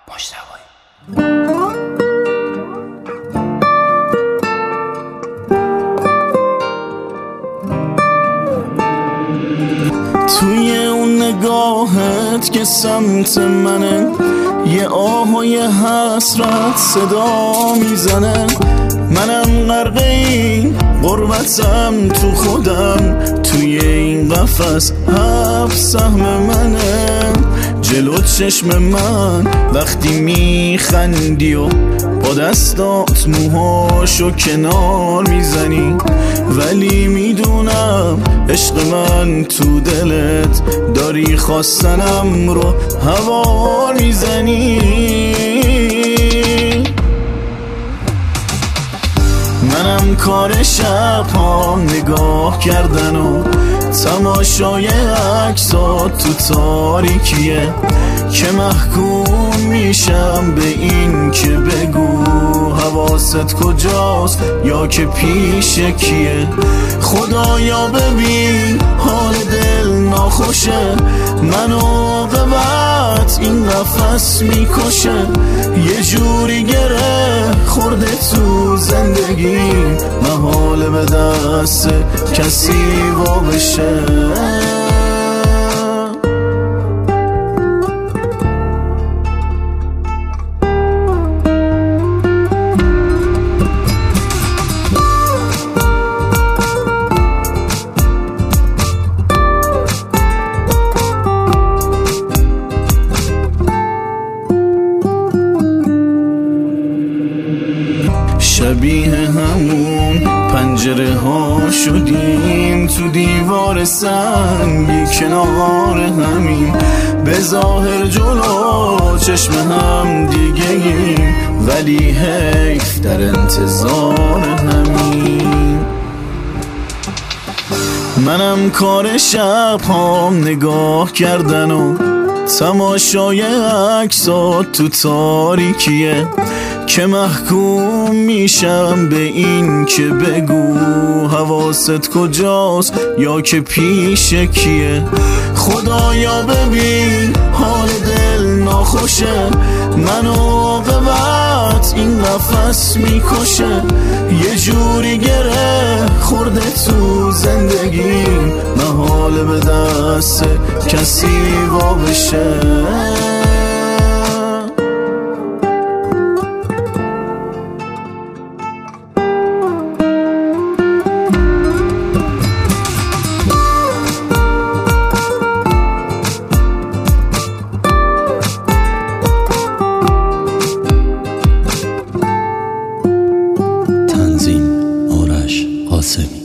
مجتبی. توی اون نگاهت که سمت منه، یه آه و یه حسرت صدا میزنه. منم غرق این غربتم، تو خودم توی این قفس حبس سهم منه. جلو چشم من وقتی میخندی و با دستات موهاشو کنار میزنی، ولی میدونم عشق من تو دلت داری خواستنم رو هوار میزنی. منم کار شب ها نگاه کردن و تماشای عکسات تو تاریکیه، که محکوم میشم به این که بگو حواست کجاست یا که پیش کیه. خدایا ببین حال دل ناخوشه، منو ببعت این نفس میکشه. یه جوری گره خورده تو زندگی، محاله به دست کسی وا بشه. شبیه همون پنجره ها شدیم، تو دیوار سنگی کنار همین، به ظاهر جلو چشم هم دیگه ایم، ولی حیف در انتظار همین. منم کار شب ها نگاه کردن و تماشای عکسات تو تاریکیه، که محکوم میشم به این که بگو حواست کجاست یا که پیش کیه. خدایا ببین حال دل ناخوشه، منو ببعت این نفس میکشه. یه جوری گره خورده تو زندگی، محاله به دست کسی وا بشه. تنظیم آرش قاسمی.